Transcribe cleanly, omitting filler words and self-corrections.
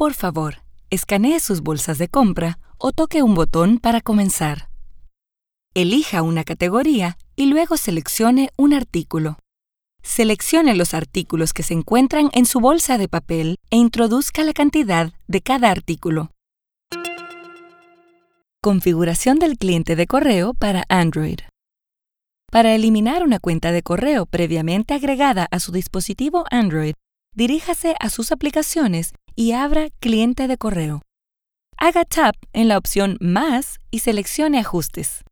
Por favor, escanee sus bolsas de compra o toque un botón para comenzar. Elija una categoría y luego seleccione un artículo. Seleccione los artículos que se encuentran en su bolsa de papel e introduzca la cantidad de cada artículo. Configuración del cliente de correo para Android. Para eliminar una cuenta de correo previamente agregada a su dispositivo Android, diríjase a sus aplicaciones y abra Cliente de correo. Haga tap en la opción Más y seleccione Ajustes.